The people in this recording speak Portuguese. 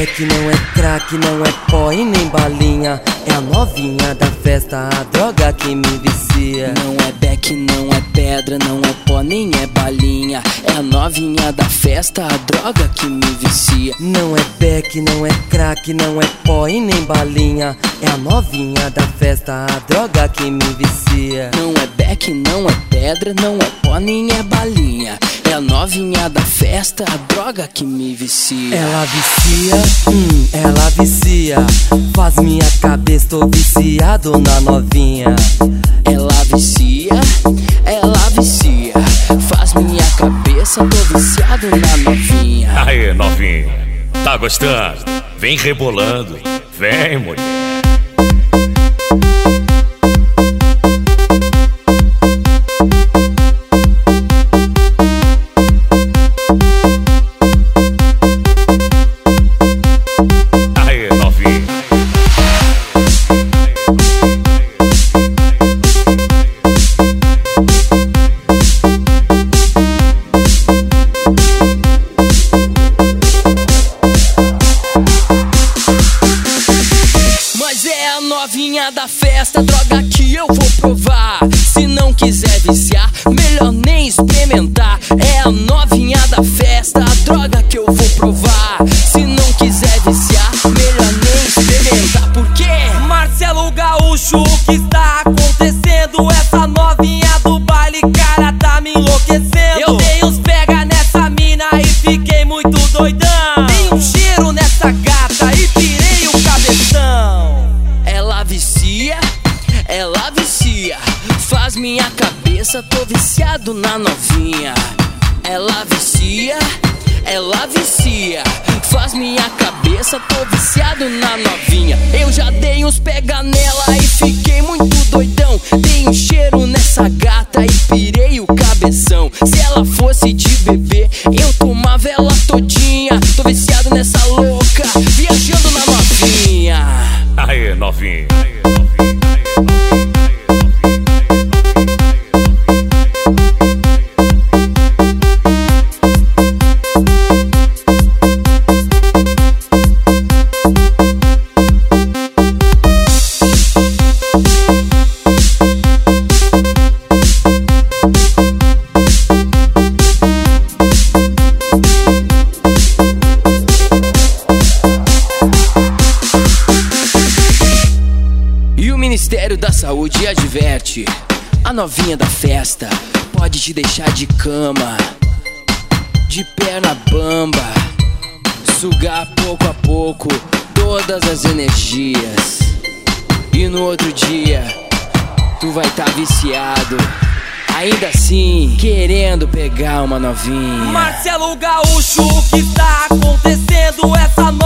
beck, não é crack, não é pó e nem balinha. É a novinha da festa, a droga que me vicia. Não é beck, não é pedra, não é pó, nem é balinha. É a novinha da festa, a droga que me vicia. Não é beck, não é crack, não é pó e nem balinha. É a novinha da festa, a droga que me vicia. Não é beck, não é pedra, não é pó, nem é balinha. É a novinha da festa, a droga que me vicia. Ela vicia, ela vicia. Faz minha cabeça, tô viciado na novinha. Ela vicia, faz minha cabeça, tô viciado na novinha. Aê, novinha, tá gostando? Vem rebolando, vem, mulher. Novinha da festa, droga que eu vou provar. Se não quiser viciar, melhor nem experimentar. É a novinha da festa, a droga que eu vou provar. Se não quiser viciar, melhor nem experimentar. Por quê? Marcelo Gaúcho, o que está acontecendo? Essa novinha do baile, cara, tá me enlouquecendo. Eu dei uns pega nessa mina e fiquei muito doidão. Dei um cheiro nessa gata e pirei o cabeção. Ela vicia, faz minha cabeça, tô viciado na novinha. Ela vicia, faz minha cabeça, tô viciado na novinha. Eu já dei uns pega nela e fiquei muito doidão. Dei um cheiro nessa gata e pirei o cabeção. Se ela fosse de bebê, eu tomava ela todinha. Tô viciado nessa louca, viajando na novinha. Aê, novinha. O Ministério da Saúde adverte: a novinha da festa pode te deixar de cama, de perna bamba, sugar pouco a pouco todas as energias. E no outro dia tu vai tá viciado, ainda assim querendo pegar uma novinha. Marcelo Gaúcho, o que está acontecendo? Essa